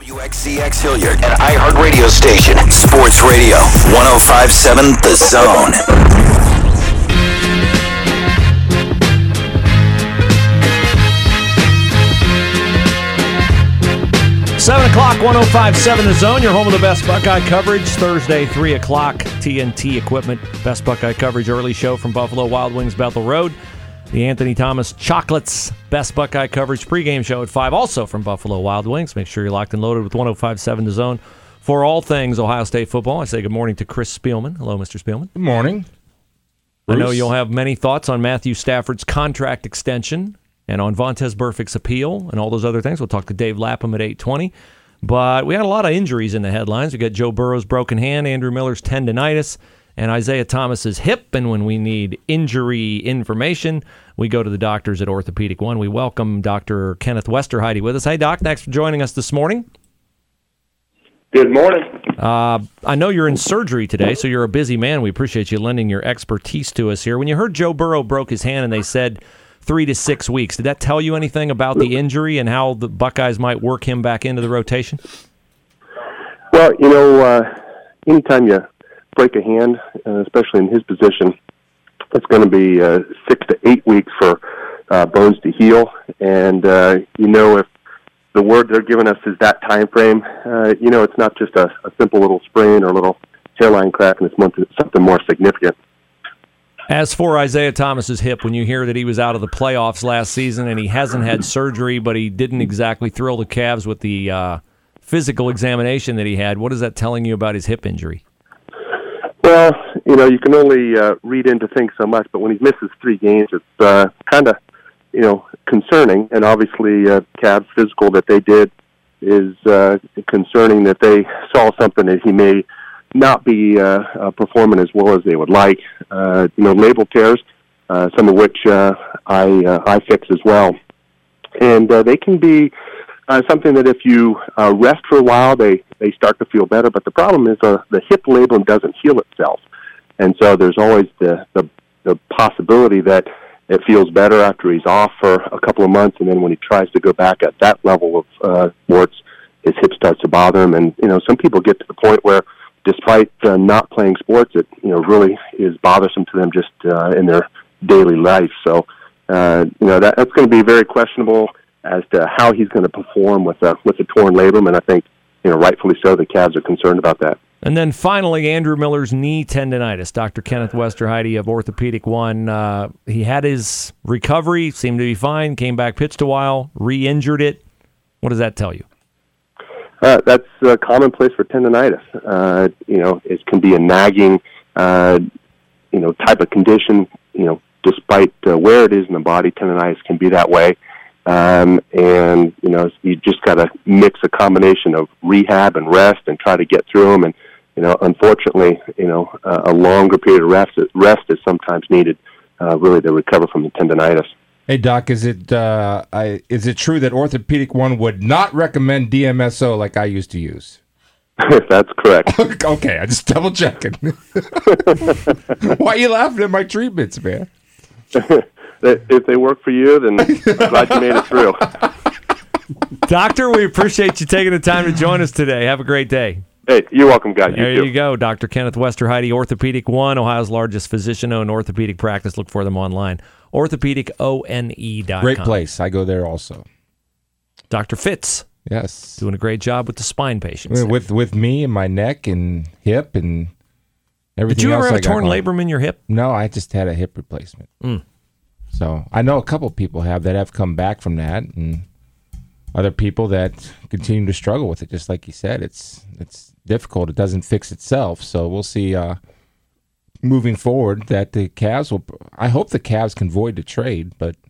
WXCX Hilliard, an iHeart radio station. Sports Radio, 105.7 The Zone. 7 o'clock, 105.7 The Zone, your home of the best Buckeye coverage. Thursday, 3 o'clock, TNT Equipment, best Buckeye coverage early show from Buffalo Wild Wings, Bethel Road. The Anthony Thomas Chocolates best Buckeye coverage pregame show at 5, also from Buffalo Wild Wings. Make sure you're locked and loaded with 105.7 The Zone for all things Ohio State football. I say good morning to Chris Spielman. Hello, Mr. Spielman. Good morning, Bruce. I know you'll have many thoughts on Matthew Stafford's contract extension and on Vontaze Burfict's appeal and all those other things. We'll talk to Dave Lapham at 8:20. But we had a lot of injuries in the headlines. We got Joe Burrow's broken hand, Andrew Miller's tendonitis, and Isaiah Thomas's hip. And when we need injury information, we go to the doctors at Orthopedic One. We welcome Dr. Kenneth Westerheide with us. Hey, Doc, thanks for joining us this morning. Good morning. I know you're in surgery today, so you're a busy man. We appreciate you lending your expertise to us here. When you heard Joe Burrow broke his hand and they said 3 to 6 weeks, did that tell you anything about the injury and how the Buckeyes might work him back into the rotation? Well, anytime you break a hand, especially in his position, it's going to be 6 to 8 weeks for bones to heal. And, if the word they're giving us is that time frame, it's not just a simple little sprain or a little hairline crack, and it's something more significant. As for Isaiah Thomas's hip, when you hear that he was out of the playoffs last season and he hasn't had surgery, but he didn't exactly thrill the Cavs with the physical examination that he had, what is that telling you about his hip injury? Well, you can only read into things so much, but when he misses 3 games, it's kind of, concerning. And obviously, Cavs physical that they did is concerning that they saw something that he may not be performing as well as they would like. Labral tears, some of which I fix as well. And they can be something that if you rest for a while, they start to feel better. But the problem is the hip labrum doesn't heal itself. And so there's always the possibility that it feels better after he's off for a couple of months, and then when he tries to go back at that level of sports, his hip starts to bother him. And, some people get to the point where despite not playing sports, it really is bothersome to them just in their daily life. So that's going to be very questionable as to how he's going to perform with a torn labrum, and I think rightfully so. The Cavs are concerned about that. And then finally, Andrew Miller's knee tendonitis. Dr. Kenneth Westerheide of Orthopedic One. He had his recovery, seemed to be fine. Came back, pitched a while, re-injured it. What does that tell you? That's commonplace for tendonitis. It can be a nagging, type of condition. Despite where it is in the body, tendonitis can be that way. You just got to mix a combination of rehab and rest and try to get through them. And unfortunately, a longer period of rest is sometimes needed, really, to recover from the tendonitis. Hey, Doc, is it true that Orthopedic One would not recommend DMSO like I used to use? That's correct. Okay, I just double checking. Why are you laughing at my treatments, man? If they work for you, then I'm glad you made it through. Doctor, we appreciate you taking the time to join us today. Have a great day. Hey, you're welcome, guys. There you go. Dr. Kenneth Westerheide, Orthopedic One, Ohio's largest physician-owned orthopedic practice. Look for them online. OrthopedicOne.com. Great place. I go there also. Dr. Fitz. Yes. Doing a great job with the spine patients. With me and my neck and hip and everything else. Did you ever have a torn labrum in your hip? No, I just had a hip replacement. So I know a couple people that have come back from that, and other people that continue to struggle with it. Just like you said, it's difficult. It doesn't fix itself. So we'll see moving forward that the Cavs will. I hope the Cavs can void the trade, but